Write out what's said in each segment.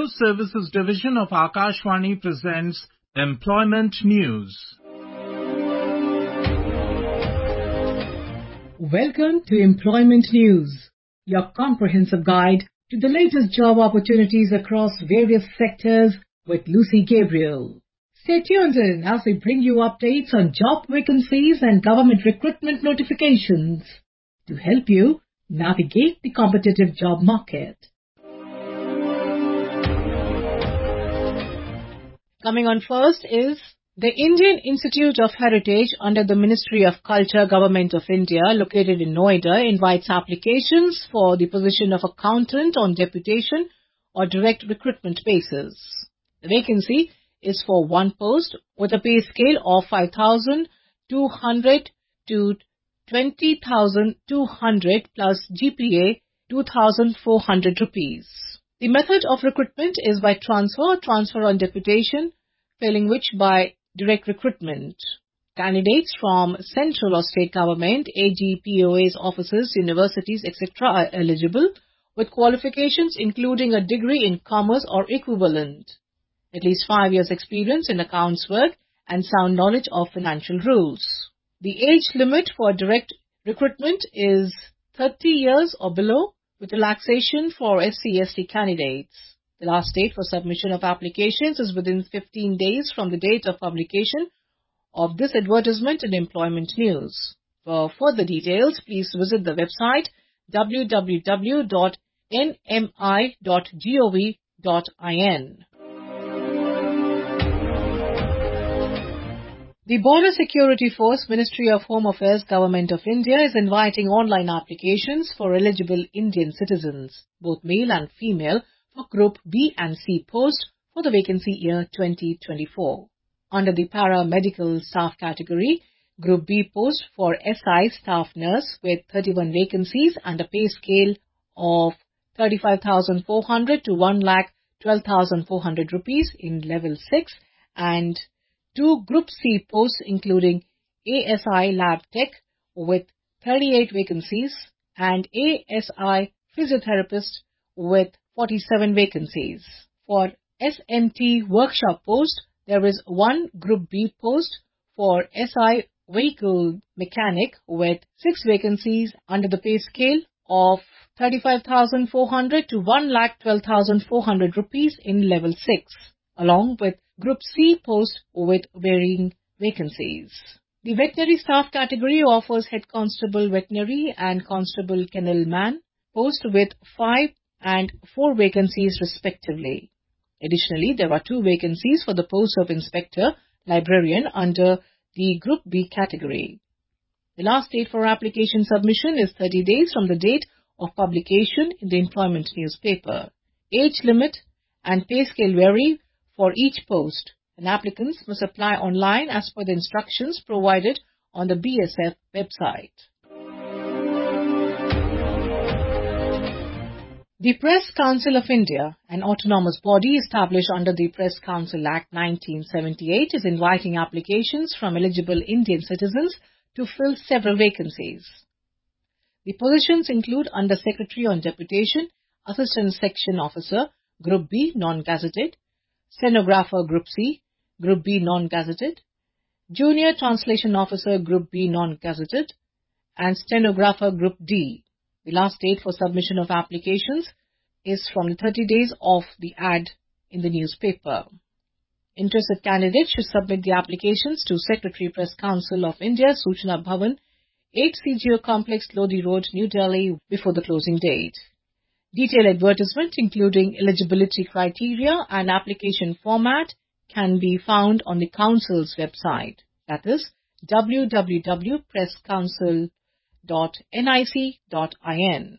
News Services Division of Akashvani presents Employment News. Welcome to Employment News, your comprehensive guide to the latest job opportunities across various sectors with Lucy Gabriel. Stay tuned in as we bring you updates on job vacancies and government recruitment notifications to help you navigate the competitive job market. Coming on first is the Indian Institute of Heritage under the Ministry of Culture, Government of India, located in Noida, invites applications for the position of accountant on deputation or direct recruitment basis. The vacancy is for one post with a pay scale of 5,200 to 20,200 plus GPA 2,400 rupees. The method of recruitment is by transfer on deputation, failing which by direct recruitment. Candidates from central or state government, AGPOA's offices, universities, etc. are eligible with qualifications including a degree in commerce or equivalent, at least 5 years experience in accounts work and sound knowledge of financial rules. The age limit for direct recruitment is 30 years or below, with relaxation for SC/ST candidates. The last date for submission of applications is within 15 days from the date of publication of this advertisement in Employment News. For further details, please visit the website www.nmi.gov.in. The Border Security Force, Ministry of Home Affairs, Government of India is inviting online applications for eligible Indian citizens, both male and female, for Group B and C post for the vacancy year 2024. Under the paramedical staff category, Group B post for SI staff nurse with 31 vacancies and a pay scale of 35,400 to 1,12,400 rupees in level 6, and 2 Group C posts including ASI Lab Tech with 38 vacancies and ASI Physiotherapist with 47 vacancies. For SMT Workshop post, there is 1 Group B post for SI Vehicle Mechanic with 6 vacancies under the pay scale of 35,400 to 1,12,400 rupees in level 6, along with Group C post with varying vacancies. The veterinary staff category offers Head Constable Veterinary and Constable Kennelman post with 5 and 4 vacancies respectively. Additionally, there are 2 vacancies for the post of Inspector Librarian under the Group B category. The last date for application submission is 30 days from the date of publication in the employment newspaper. Age limit and pay scale vary for each post, and applicants must apply online as per the instructions provided on the BSF website. The Press Council of India, an autonomous body established under the Press Council Act 1978, is inviting applications from eligible Indian citizens to fill several vacancies. The positions include Under Secretary on Deputation, Assistant Section Officer, Group B non-gazetted, Stenographer Group C, Group B non-gazetted, Junior Translation Officer Group B non-gazetted, and Stenographer Group D. The last date for submission of applications is from the 30 days of the ad in the newspaper. Interested candidates should submit the applications to Secretary Press Council of India, Suchna Bhavan, 8 CGO Complex, Lodi Road, New Delhi, before the closing date. Detailed advertisement including eligibility criteria and application format can be found on the Council's website, that is www.presscouncil.nic.in.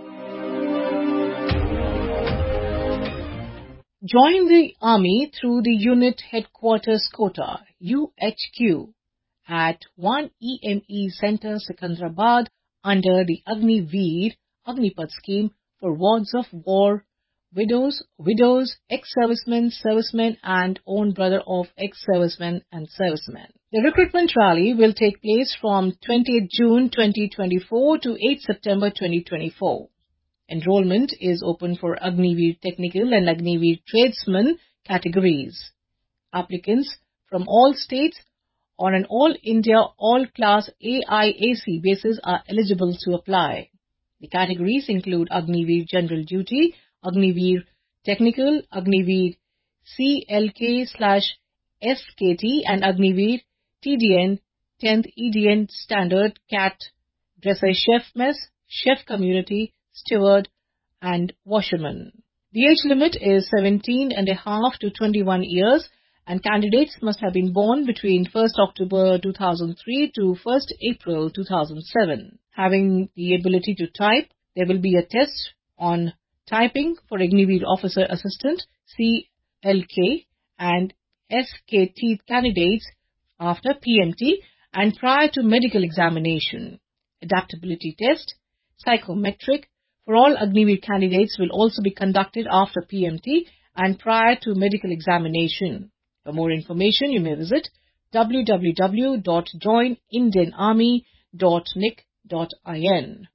Join the Army through the Unit Headquarters Quota, UHQ, at 1 EME Center, Secunderabad, under the Agni Veer Agnipath scheme for wards of war, widows, ex-servicemen, servicemen and own brother of ex-servicemen and servicemen. The recruitment rally will take place from 20th June 2024 to 8th September 2024. Enrollment is open for Agniveer Technical and Agniveer Tradesman categories. Applicants from all states on an all-India, all-class AIAC basis are eligible to apply. The categories include Agniveer General Duty, Agniveer Technical, Agniveer CLK/SKT and Agniveer TDN 10th EDN Standard CAT, Dresser Chef Mess, Chef Community, Steward and Washerman. The age limit is 17.5 to 21 years and candidates must have been born between 1st October 2003 to 1st April 2007. Having the ability to type, there will be a test on typing for Agniveer Officer Assistant CLK and SKT candidates after PMT and prior to medical examination. Adaptability test, psychometric for all Agniveer candidates will also be conducted after PMT and prior to medical examination. For more information, you may visit www.joinindianarmy.nic.in.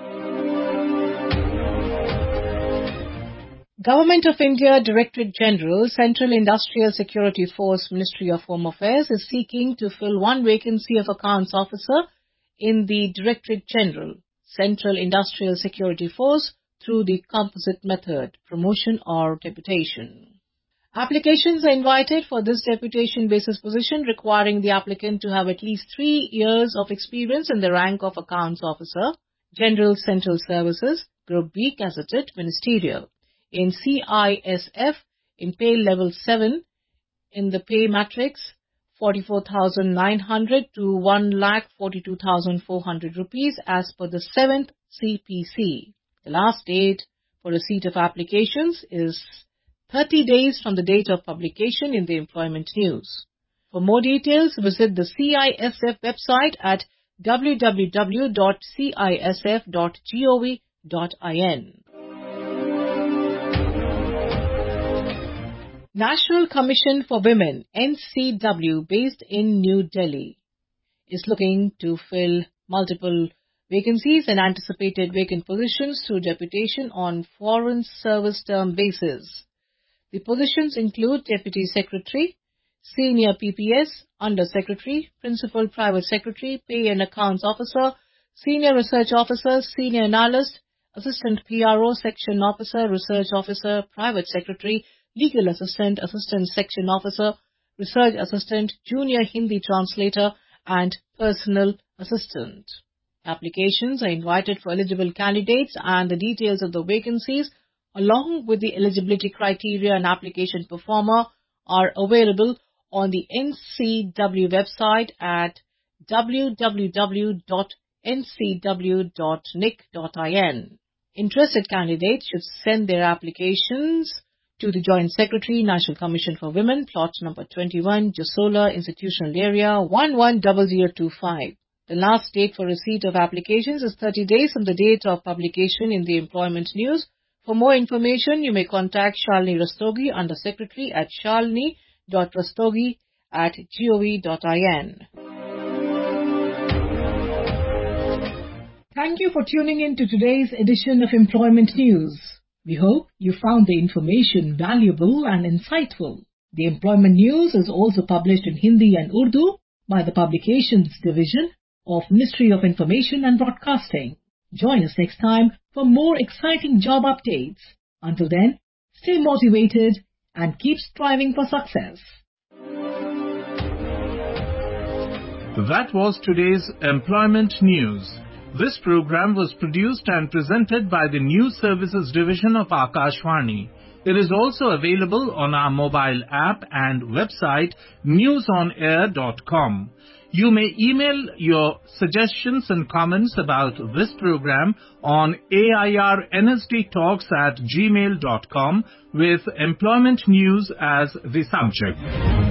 Government of India Directorate General, Central Industrial Security Force, Ministry of Home Affairs is seeking to fill one vacancy of Accounts Officer in the Directorate General, Central Industrial Security Force through the composite method, promotion or deputation. Applications are invited for this deputation basis position requiring the applicant to have at least 3 years of experience in the rank of Accounts Officer, General Central Services, Group B Gazetted Ministerial, in CISF, in pay level 7, in the pay matrix 44,900 to 1,42,400 rupees as per the 7th CPC. The last date for receipt of applications is 30 days from the date of publication in the Employment News. For more details, visit the CISF website at www.cisf.gov.in. National Commission for Women, NCW, based in New Delhi, is looking to fill multiple vacancies and anticipated vacant positions through deputation on foreign service term basis. The positions include Deputy Secretary, Senior PPS, Under Secretary, Principal Private Secretary, Pay and Accounts Officer, Senior Research Officer, Senior Analyst, Assistant PRO, Section Officer, Research Officer, Private Secretary, Legal Assistant, Assistant Section Officer, Research Assistant, Junior Hindi Translator and Personal Assistant. Applications are invited for eligible candidates and the details of the vacancies along with the eligibility criteria and application performer are available on the NCW website at www.ncw.nic.in. Interested candidates should send their applications to the Joint Secretary, National Commission for Women, plot number 21, Jasola, Institutional Area, 110025. The last date for receipt of applications is 30 days from the date of publication in the Employment News. For more information, you may contact Shalini Rastogi, Under Secretary, at shalini.rastogi@gov.in. Thank you for tuning in to today's edition of Employment News. We hope you found the information valuable and insightful. The Employment News is also published in Hindi and Urdu by the Publications Division of Ministry of Information and Broadcasting. Join us next time for more exciting job updates. Until then, stay motivated and keep striving for success. That was today's Employment News. This program was produced and presented by the News Services Division of Akashvani. It is also available on our mobile app and website newsonair.com. You may email your suggestions and comments about this program on airnsdtalks@gmail.com with employment news as the subject.